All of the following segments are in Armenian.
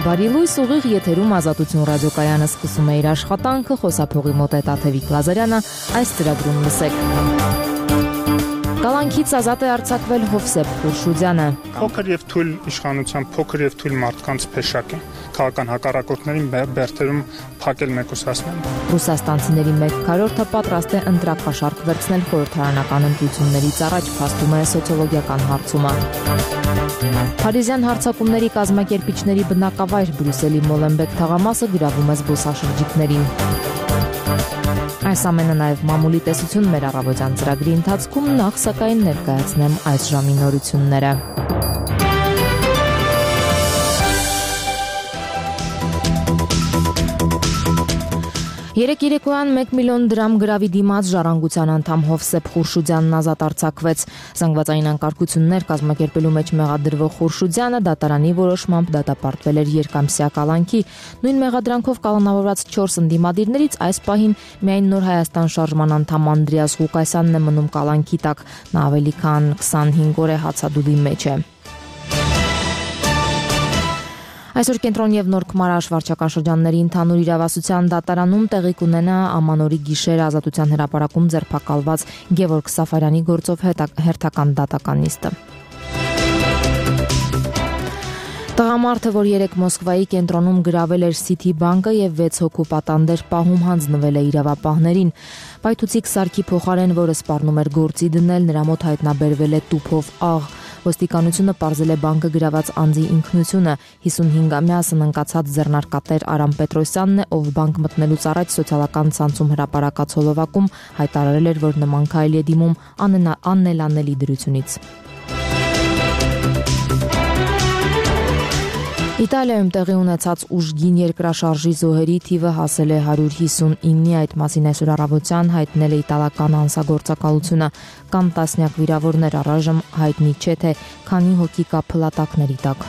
Բարի լույս, ուղիղ եթերում Ազատություն ռադիոկայանը սկսում է իր աշխատանքը, խոսափողի մոտ է Տաթևիկ Լազարյանը, այս ծրագրում լսեք։ Կալանքից ազատ է արձակվել Հովսեփ Խուրշուդյանը։ Փոքր եւ թույլ իշխանության, փոքր եւ թույլ մարդկանց փեշակ է։ Քաղաքական հակառակորդներին բերթերում փակել մեկուսացնել։ Ռուսաստանցիների 1/4-ը պատրաստ է ընտրակաշառք վերցնել խորհրդարանական ընտրություններից առաջ, փաստում է սոցիոլոգիական հարցումը։ Փարիզյան հարձակումների կազմակերպիչների բնակավայր Բրյուսելի Մոլենբեկ թաղամասը գրավում է զբոսաշրջիկներին։ Այս ամենը նաև մամուլի տեսություն մեր առավոտյան ծրագրի ընթացքում, նախ սակայն ներկայացնեմ այս ժամի նորությունները։ Երեկ երեկոյան 1 միլիոն դրամ գրավի դիմաց ժառանգության անդամ Հովսեփ Խուրշուդյանն ազատ արձակվեց։ Զանգվածային անկարգություններ կազմակերպելու մեջ մեղադրվող Խուրշուդյանը դատարանի որոշմամբ դատապարտվել էր երկամսյա կալանքի։ Նույն մեղադրանքով կալանավորված 4 ընդդիմադիրներից այս պահին միայն Նոր Հայաստան շարժման անդամ Անդրեաս Ղուկասյանն է մնում կալանքի տակ։ Նա ավելի քան 25 օր է հացադուլի մեջ է։ Այսօր Կենտրոն եւ Նոր Քմարաշ վարչական շրջանների ընդհանուր իրավասության դատարանում տեղի կունենա Ամանորի գիշեր Ազատության հրապարակում ձերբակալված Գևորգ Սաֆարյանի գործով հերթական դատական նիստը։ Տղամարդը, որ երեկ Մոսկվայի կենտրոնում գրավել էր City բանկը եւ 6 հոգու պատանդեր պահում հանձնվել է իրավապահներին։ Պայթուցիկ սարքի փոխարեն, որը սպառնում էր գործի դնել, նրա մոտ հայտնաբերվել է տուփով աղ։ Ոստիկանությունը պարզել է բանկը գրաված անձի ինքնությունը։ 55-ամյա սնանկացած ձեռնարկատեր Արամ Պետրոսյանն է, ով բանկ մտնելուց առաջ սոցիալական ցանցում հրապարակած հոլովակում հայտարարել էր, որ նման քայլ է դիմում աննելանելի դրությունից։ Իտալիայում տեղի ունեցած ուժգին երկրաշարժի զոհերի թիվը հասել է 159-ի, այդ մասին այսօր առավոտյան հայտնել է իտալական հանցագործակալությունը։ Կան տասնյակ վիրավորներ, առայժմ հայտնի չէ, թե քանի հոգի կա փլատակների տակ։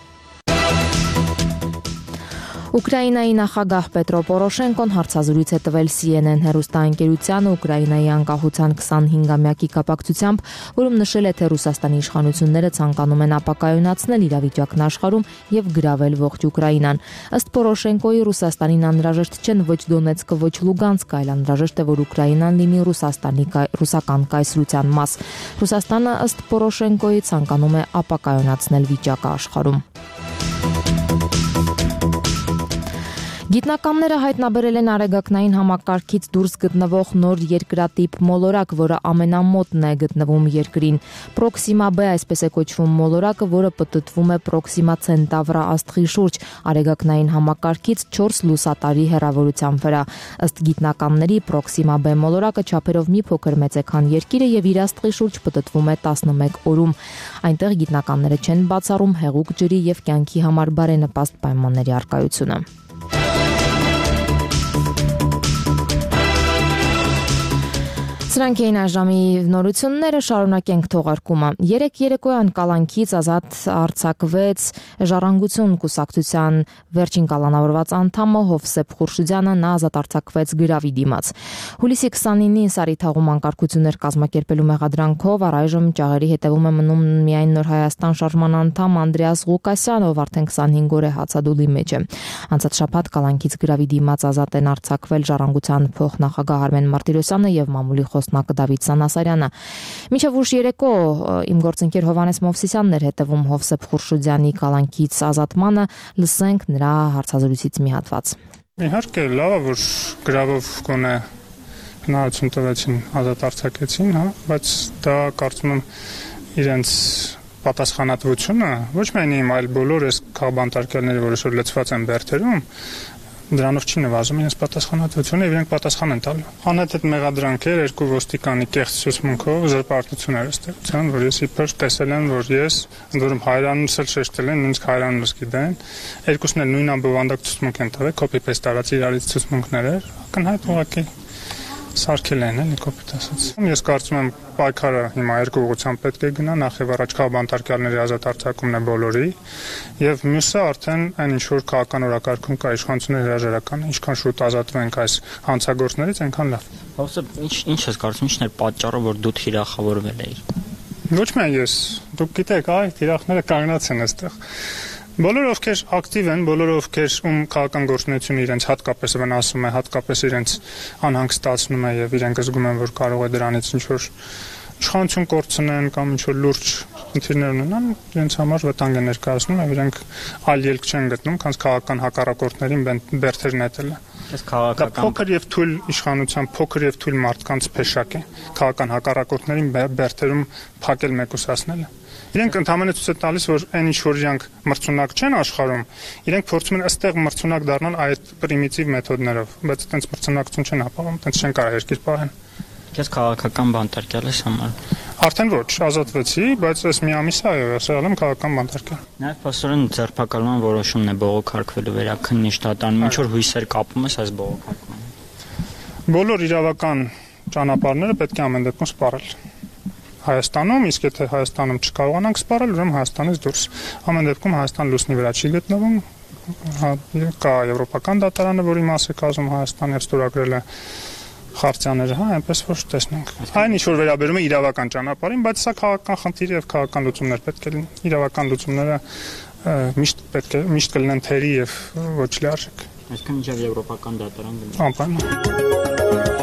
Ուկրաինայի նախագահ Պետրո Պորոշենկոն հարցազրույց է տվել CNN հեռուստաընկերությանը Ուկրաինայի անկախության 25-ամյակի կապակցությամբ, որում նշել է, թե Ռուսաստանի իշխանությունները ցանկանում են ապակայունացնել իրավիճակն աշխարհում եւ գրավել ողջ Ուկրաինան։ Ըստ Պորոշենկոյի Ռուսաստանին անհրաժեշտ չեն ոչ Դոնեցկը, ոչ Լուգանսկը, այլ անհրաժեշտ է, որ Ուկրաինան լինի ռուսական կայսրության մաս։ Ռուսաստանը ըստ Պորոշենկոյի ցանկանում է ապակայունացնել վիճակը աշխարհում։ Գիտնականները հայտնաբերել են արեգակնային համակարգից դուրս գտնվող նոր երկրատիպ մոլորակ, որը ամենամոտն է գտնվում երկրին։ Պրոքսիմա B այսպես է կոչվում մոլորակը, որը պտտվում է Պրոքսիմա Ցենտավրա աստղի շուրջ, արեգակնային համակարգից 4 լուսատարի հեռավորության վրա։ Ըստ գիտնականների Պրոքսիմա B մոլորակը չափերով մի փոքր մեծ է, քան Երկիրը եւ իր աստղի շուրջ պտտվում է 11 օրում։ Այնտեղ գիտնականները չեն բացառում հեղուկ ջրի եւ կյանքի համար բարենպաստ պայմանների առկայությունը։ Սրանք էին այժմի նորությունները, շարունակենք թողարկումը։ Երեկ երեկոյան կալանքից ազատ արձակվեց Ժառանգություն կուսակցության վերջին կալանավորված անդամը Հովսեփ Խուրշուդյանը, նա ազատ արձակվեց գրավի դիմաց։ Հուլիսի 29-ին Սարիթաղում անկարգություններ կազմակերպելու մեղադրանքով առայժմ ճաղերի հետևում է մնում միայն Նոր Հայաստան շարժման անդամ Անդրեաս Ղուկասյանը, ով արդեն 25 օր է հացադուլի մեջ է։ Անցած շաբաթ կալանքից գրավի դիմաց ազատ են արձակվել Ժառանգության փոխնախագահ Արմեն Մարտիրոսյանը եւ մամուլի խոսնակը Դավիթ Սանասարյանը։ Մինչև ուշ երեկո իմ գործընկեր Հովհաննես Մովսիսյանն էր հետևում Հովսեփ Խուրշուդյանի կալանքից ազատմանը, լսենք նրա հարցազրույցից մի հատված։ Իհարկե լավ է, որ գրավով գոնե հնարավորություն տվեցին, ազատ արձակեցին, բայց դա կարծում եմ իրենց պատասխանատվությունը ոչ միայն իմ, այլ բոլոր այս քաղբանտարկյալների, որոնք որ լցված են բերթերում, դրանով չի նվազում իրենց պատասխանատվությունը եւ իրենք պատասխան են տալու։ Անհետ մեղադրանքեր երկու ոստիկանի կեղծ ցուցմունքով զրպարտություններ ստեղծան, որ ես իբր տեսել եմ, որ ես ընդորում հայրանումս էլ շեշտել են, նույնիսկ հայրանումս գիտեն։ Երկուսն էլ նույն անբովանդակ ցուցմունք են տվել, կոպի-պեյստ տարած իրարից ցուցմունքներ էր, ակնհայտ ուղղակի սարքել են, էլի կոպիտ ասած։ Ես կարծում եմ պայքարը հիմա երկու ուղղությամբ պետք է գնա, նախ եւ առաջ քաղբանտարկյալների ազատ արձակումն է բոլորի, եւ մյուսը արդեն այն ինչ որ քաղաքական օրակարգում կա իշխանությունների հրաժարական, ինչքան շուտ ազատվենք այս հանցագործներից, այնքան լավ։ Հովսեփ, ինչ ես կարծում, ինչն էր պատճառը, որ դու թիրախավորվել էիր։ Ոչ միայն ես, դուք գիտեք, այ թիրախները կանգնած են այստեղ։ Բոլորը ովքեր ակտիվ են, բոլորը ովքեր ում քաղաքական գործունեությունը իրենց հատկապես վնասում է, հատկապես իրենց անհանգստացնում է եւ իրենք զգում են, որ կարող է դրանից ինչ-որ իշխանություն կորցնեն կամ ինչ-որ լուրջ խնդիրներ ունենան, իրենց համար վտանգ է ներկայացնում եւ իրենք այլ ելք չեն գտնում, քան քաղաքական հակառակորդներին բերթեր նետելը։ Այս քաղաքական փոքր եւ թույլ իշխանության, փոքր եւ թույլ մարդկանց փեշակ է քաղաքական հակառակորդներին բերթերում փակել մեկուսացնելը։ Իրենք ընդհանրապես ցույց է տալիս, որ այն ինչ որ իրանք մրցունակ չեն աշխարհում, իրենք փորձում են ըստեղ մրցունակ դառնալ այդ պրիմիտիվ մեթոդներով, բայց այդպես մրցունակություն չեն ապահովում, այդպես չեն կարող երկիր պահեն։ Քեզ քաղաքական բանտարկել ես համար։ Արդեն ոչ, ազատվեցի, բայց այս մի ամիս է եղել եմ քաղաքական բանտարկել։ Նաև փաստորեն ձերբակալման որոշումն է բողոքարկվելու վերաքննիչ դատարանում, ինչ որ հույսեր կապում ես այս բողոքարկման։ Բոլոր իրավական ճանապարհները պետք է ամեն դեպքում սպառել։ Հայաստանում, իսկ եթե Հայաստանում չկարողանանք սպառել, ուրեմն Հայաստանից դուրս։ Ամեն դեպքում Հայաստան լուսնի վրա չի գտնվում, կա եվրոպական դատարանը, որի մաս է կազմում Հայաստանը եւ ստորագրել է խարտիաները, այնպես որ տեսնենք։ Այն ինչ որ վերաբերում է իրավական ճանապարհին, բայց սա քաղաքական խնդիր եւ քաղաքական լուծումներ պետք է լինեն։ Իրավական լուծումները միշտ կլինեն թերի եւ ոչ լիարժեք։ Այսինքն ինչեւ եվրոպական դատարան գնա։ Անպայման։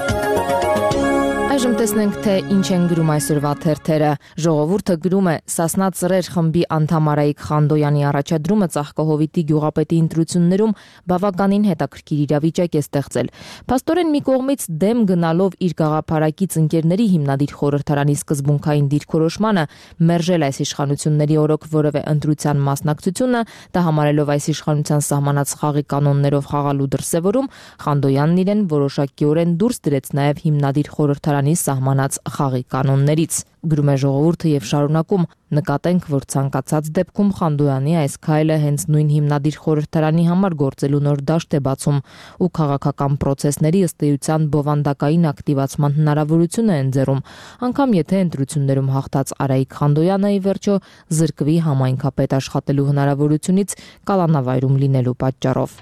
Այժմ տեսնենք, թե ինչ են գրում այսօրվա թերթերը։ Ժողովուրդը գրում է Սասնա ծռեր խմբի անդամ Արայիկ Խանդոյանի առաջադրումը Ծաղկահովիտի գյուղապետի ընտրություններում բավականին հետաքրքիր իրավիճակ է ստեղծել։ Փաստորեն մի կողմից դեմ գնալով իր գաղափարակից ընկերների հիմնադիր խորհրդարանի սկզբունքային դիրքորոշմանը մերժել այս իշխանությունների օրոք որևէ ընտրության մասնակցությունը, դա համարելով այս իշխանության սահմանած խաղի կանոններով խաղալու դրսևորում, Խանդոյանն իրեն որոշակիորեն դուրս դրեց նաև հիմնադիր խորհրդարանի սահմանած խաղի կանոններից։ Գրում է ժողովուրդը եւ շարունակում. նկատենք, որ ցանկացած դեպքում Խանդոյանի այս քայլը հենց նույն հիմնադիր խորհրդարանի համար գործելու նոր դաշտ է բացում ու քաղաքական process-ների ըստ էության բովանդակային ակտիվացման հնարավորություն է ընձեռում, անգամ եթե ընտրություններում հաղթած Արայիկ Խանդոյանը ի վերջո զրկվի համայնքապետ աշխատելու հնարավորությունից կալանավայրում լինելու պատճառով։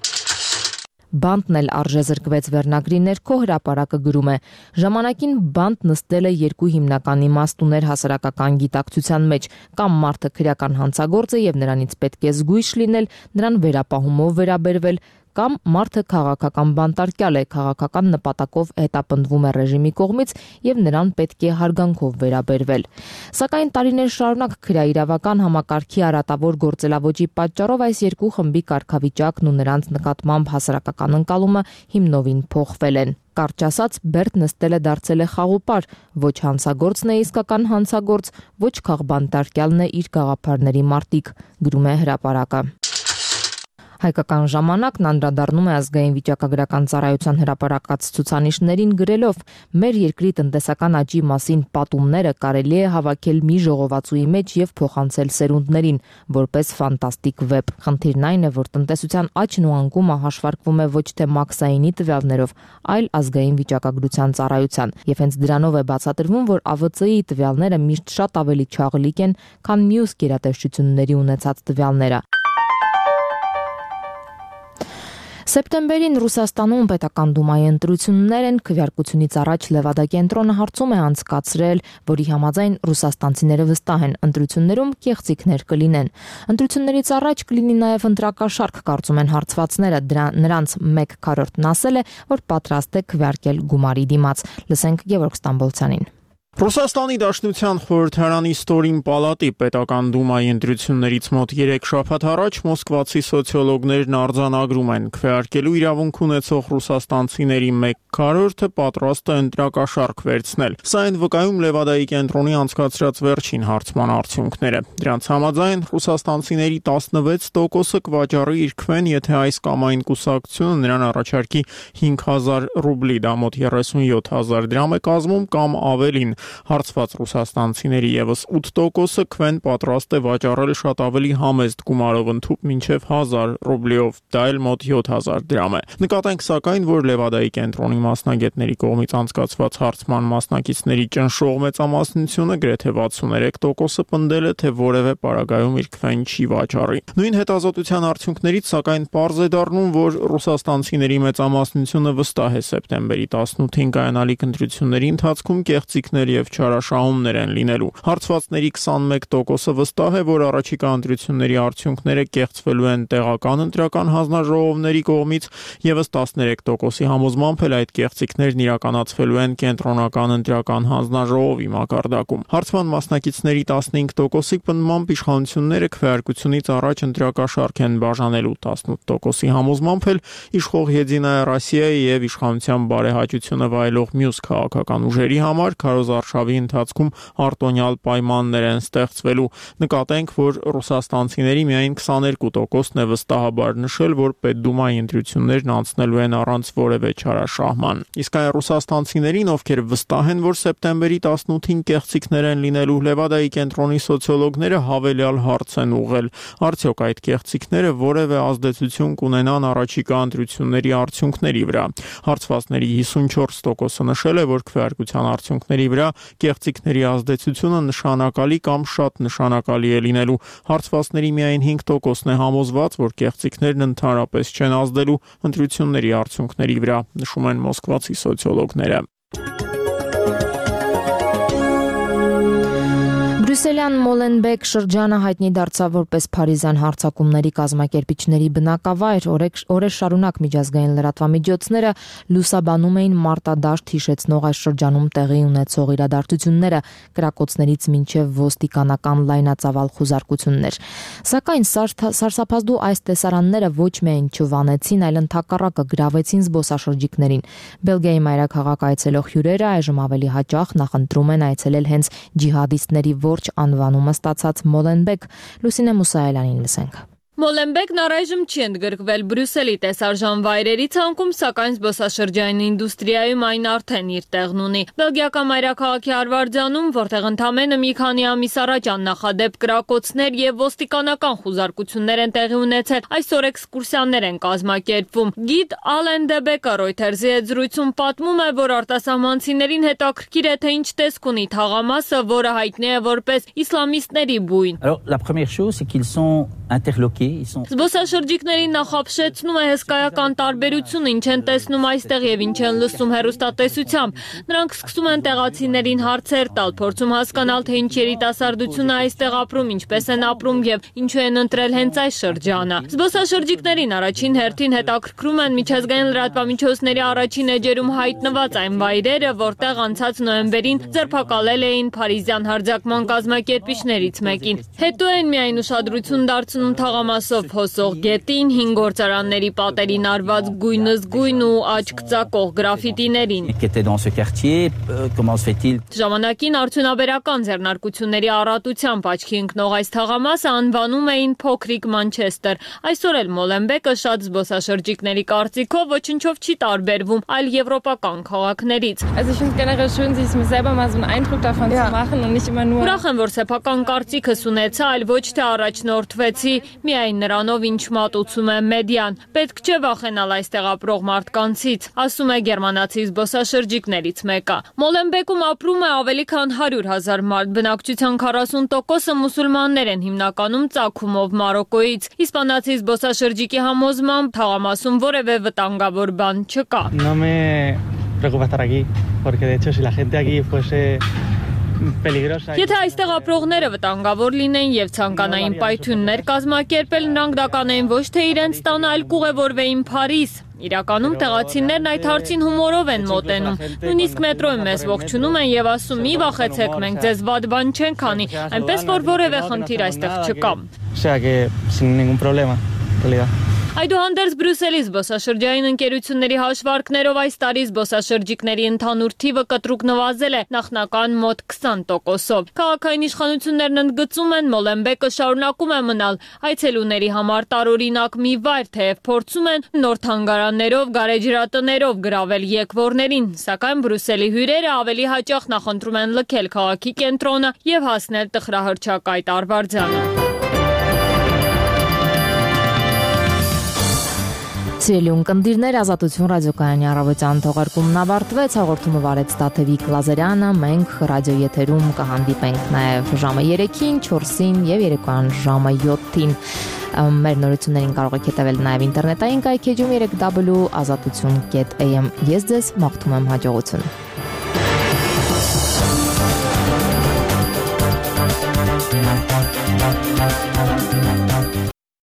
Բանտն էլ արժե զրկվեց վերնագրի ներքո հրապարակը գրում է. ժամանակին բանտ նստել է երկու հիմնական իմաստ ուներ հասարակական գիտակցության մեջ, կամ մարդը քրեական հանցագործ է եւ նրանից պետք է զգույշ լինել, նրան վերապահումով վերաբերվել, կամ մարդը քաղաքական բանտարկյալ է, քաղաքական նպատակով հետապնդվում է ռեժիմի կողմից եւ նրան պետք է հարգանքով վերաբերվել։ Սակայն տարիներ շարունակ քրեաիրավական համակարգի արատավոր գործելավոճի պատճառով այս երկու խմբի կարգավիճակն ու նրանց նկատմամբ հասարակական ընկալումը հիմնովին փոխվել են։ Կարճ ասած, Բերտ նստել է դարձել է խաղուպար, ոչ հանցագործն է իսկական հանցագործ, ոչ քաղբանտարկյալն է իր գաղափարների մարտիկ, գրում է հրապարակը։ Հայկական ժամանակն անդրադառնում է ազգային վիճակագրական ծառայության հրապարակած ցուցանիշներին գրելով. մեր երկրի տնտեսական աճի մասին պատումները կարելի է հավաքել մի ժողովածուի մեջ եւ փոխանցել սերունդներին, որպես ֆանտաստիկ վեբ։ Խնդիրն այն է, որ տնտեսության աճն ու անկումը հաշվարկվում է ոչ թե մաքսայինի տվյալներով, այլ ազգային վիճակագրության ծառայության, եւ հենց դրանով է բացատրվում, որ ԱՎԾ-ի տվյալները միշտ շատ ավելի չաղլիկ են, քան մյուս գերատեսչությունների ունեցած տվյալները։ Սեպտեմբերին Ռուսաստանում պետական դումայի ընտրություններ են, քվեարկությունից առաջ Լևադա կենտրոնը հարցում է անցկացրել, որի համաձայն ռուսաստանցիները վստահ են, ընտրություններում կեղծիքներ կլինեն։ Ընտրություններից առաջ կլինի նաև ընտրակաշարք, կարծում են հարցվածները, նրանց 1/4-ն ասել է, որ պատրաստ է քվեարկել գումարի դիմաց։ Լսենք Գևորգ Ստամբոլցյանին։ Ռուսաստանի Դաշնության խորհրդարանի ստորին պալատի պետական դումայի ընտրություններից մոտ 3 շաբաթ առաջ մոսկվացի սոցիոլոգներն արձանագրում են, քվեարկելու իրավունք ունեցող ռուսաստանցիների 1/4-ը պատրաստ է ընտրակաշարք վերցնել։ Սա են վկայում Լևադայի կենտրոնի անցկացրած վերջին հարցման արդյունքները։ Դրանց համաձայն ռուսաստանցիների 16%-ը կվաճառի իր քվեն, եթե այս կամ այն կուսակցությունը նրան առաջարկի 5000 ռուբլի, դա մոտ 37000 դրամ է կազմում կամ ավելին։ Հարցված ռուսաստանցիների եւս 8%-ը քվեն պատրաստ է վաճառել շատ ավելի համեստ գումարով ընդհուպ մինչև 1000 ռուբլիով, դա էլ մոտ 7000 դրամ է։ Նկատենք սակայն, որ Լևադայի կենտրոնի մասնագետների կողմից անցկացված հարցման մասնակիցների ճնշող մեծամասնությունը գրեթե 63%-ը պնդել է, թե որևէ պարագայում իր քվեն չի վաճառի։ Նույն հետազոտության արդյունքներից սակայն պարզ է դառնում, որ ռուսաստանցիների մեծամասնությունը վստահ է սեպտեմբերի 18-ին կայանալիք ընտրությունների ընթացքում կեղծիքներ եւ չարաշահումներ են լինելու։ Հարցվածների 21%-ը վստահ է, որ առաջիկա ընտրությունների արդյունքները կեղծվելու են տեղական ընտրական հանձնաժողովների կողմից, եւս 13%-ի համոզմամբ էլ այդ կեղծիքներն իրականացվելու են կենտրոնական ընտրական հանձնաժողովի մակարդակում։ Հարցման մասնակիցների 15%-ի պնդմամբ իշխանությունները քվեարկությունից առաջ ընտրակաշարք են բաժանելու, 18%-ի համոզմամբ էլ իշխող Եդինայա Ռոսիայի եւ իշխանության բարեհաճությունը վայելող մյուս քաղաքական ուժերի համար քարոզարշավի ընթացքում արտոնյալ պայմաններ են ստեղծվելու։ Նկատենք, որ ռուսաստանցիների միայն 22%-ն է վստահաբար նշել, որ Պետդումայի ընտրություններն անցնելու են առանց որևէ չարաշահման։ Իսկ այն ռուսաստանցիներին, ովքեր վստահ են, որ սեպտեմբերի 18-ին կեղծիքներ են լինելու, Լևադայի կենտրոնի սոցիոլոգները հավելյալ հարց են ուղղել. արդյոք այդ կեղծիքները որևէ ազդեցություն կունենան առաջիկա ընտրությունների արդյունքների վրա։ Հարցվածների 54%-ը նշել է, որ քվեարկության արդյունքների վրա կեղծիքների ազդեցությունը նշանակալի կամ շատ նշանակալի է լինելու։ Հարցվածների միայն 5%-ն է համոզված, որ կեղծիքներն ընդհանրապես չեն ազդելու ընտրությունների արդյունքների վրա, նշում են մոսկվացի սոցիոլոգները։ Բրյուսելյան Մոլենբեկ շրջանը հայտնի դարձավ որպես Փարիզյան հարձակումների կազմակերպիչների բնակավայր։ Օրեր շարունակ միջազգային լրատվամիջոցները լուսաբանում էին մարտադաշտ հիշեցնող այս շրջանում տեղի ունեցող իրադարձությունները, կրակոցներից մինչև ոստիկանական լայնածավալ խուզարկություններ։ Սակայն սարսափազդու այս տեսարանները ոչ միայն չվանեցին, այլ ընդհակառակը գրավեցին զբոսաշրջիկներին։ Բելգիայի մայրաքաղաք այցելող հյուրերը այժմ ավելի հաճախ նախընտրում են այցելել հենց ջիհադիստների որջ անվանումը ստացած Մոլենբեկ։ Լուսինե Մուսայելյանին լսենք։ Մոլենբեկն առայժմ չի ընդգրկվել Բրյուսելի տեսարժան վայրերի ցանկում, սակայն զբոսաշրջային ինդուստրիայում այն արդեն իր տեղն ունի։ Բելգիական մայրաքաղաքի Արվարձանում, որտեղ ընդամենը մի քանի ամիս առաջ աննախադեպ կրակոցներ եւ ոստիկանական խուզարկություններ են տեղի ունեցել, այսօր էքսկուրսիաներ են կազմակերպվում։ Գիդ Ալեն Դեբեկը Reuters-ի հետ զրույցում պատմում է, որ արտասահմանցիներին հետաքրքիր է, թե ինչ տեսք ունի թաղամասը, որը հայտնի է որպես իսլամիստների բույն։ La première chose, c'est qu'ils sont interloqués. Զբոսաշրջիկներին նախապշեցնում է հսկայական տարբերությունը, ինչ են տեսնում այստեղ եւ ինչ են լսում հեռուստատեսությամբ։ Նրանք սկսում են տեղացիներին հարցեր տալ, փորձում հասկանալ, թե ինչ երիտասարդություն է այստեղ ապրում, ինչպես են ապրում եւ ինչու են ընտրել հենց այս շրջանը։ Զբոսաշրջիկներին առաջին հերթին հետաքրքրում են միջազգային լրատվամիջոցների առաջին էջերում հայտնված այն վայրերը, որտեղ անցած նոյեմբերին ձերբակալել էին Փարիզյան հարձակման կազմակերպիչներից մեկին։ Հետո են միայն ուշադրություն դարձնում թաղամասով հոսող գետին, հին գործարանների պատերին արված գույնզգույն ու աչք ծակող գրաֆիտիներին։ Ժամանակին արդյունաբերական ձեռնարկությունների առատությամբ աչքի ընկնող այս թաղամասը անվանում էին Փոքրիկ Մանչեսթեր։ Այսօր էլ Մոլենբեկը շատ զբոսաշրջիկների կարծիքով ոչնչով չի տարբերվում այլ եվրոպական քաղաքներից։ Ուրախ եմ, որ սեփական կարծիքս ունեցա, այլ ոչ թե առաջնորդվեցի միայն նրանով, ինչ մատուցում է մեդիան։ Պետք չէ վախենալ այստեղ ապրող մարդկանցից, ասում է գերմանացի զբոսաշրջիկներից մեկը։ Մոլենբեկում ապրում է ավելի քան 100,000 մարդ, բնակչության 40%-ը մուսուլմաններ են, հիմնականում ծագումով Մարոկոից։ Իսպանացի զբոսաշրջիկի համոզմամբ թաղամասում որևէ վտանգավոր բան չկա։ No me preocupa estar aquí, porque de hecho si la gente aquí fuese Եթե այստեղ ապրողները վտանգավոր լինեն եւ ցանկանային պայթյուններ կազմակերպել, նրանք դա կանեին ոչ թե իրենց տանը, այլ կուղևորվեին Փարիզ։ Իրականում տեղացիներն այդ հարցին հումորով են մոտենում։ Նույնիսկ մետրոյում մեզ ողջունում են եւ ասում՝ մի վախեցեք, մենք ձեզ վատ բան չենք անի, այնպես որ որևէ խնդիր այստեղ չկա։ Այդուհանդերձ Բրյուսելի զբոսաշրջային ընկերությունների հաշվարկներով այս տարի զբոսաշրջիկների ընդհանուր թիվը կտրուկ նվազել է նախնական մոտ 20%-ով։ Քաղաքային իշխանություններն ընդգծում են, Մոլենբեկը շարունակում է մնալ այցելուների համար տարօրինակ մի վայր, թեև փորձում են նոր թանգարաններով, գարեջրատներով գրավել եկվորներին, սակայն Բրյուսելի հյուրերը ավելի հաճախ նախընտրում են լքել քաղաքի կենտրոնը եւ հասնել տխրահռչակայտ Արվարձանը։ Սիրելի ունկնդիրներ, Ազատություն ռադիոկայանի առավոտյան թողարկումն ավարտվեց, հաղորդումը վարեց Տաթևիկ Լազարյանը, մենք ռադիո եթերում կհանդիպենք նաև ժամը 3-ին, 4-ին եւ երեկոյան ժամը 7-ին։ Մեր նորություններին կարող եք հետևել նաև ինտերնետային կայքեջում www.azatutun.am։ Ես ձեզ մաղթում եմ հաջողություն։ Thank you.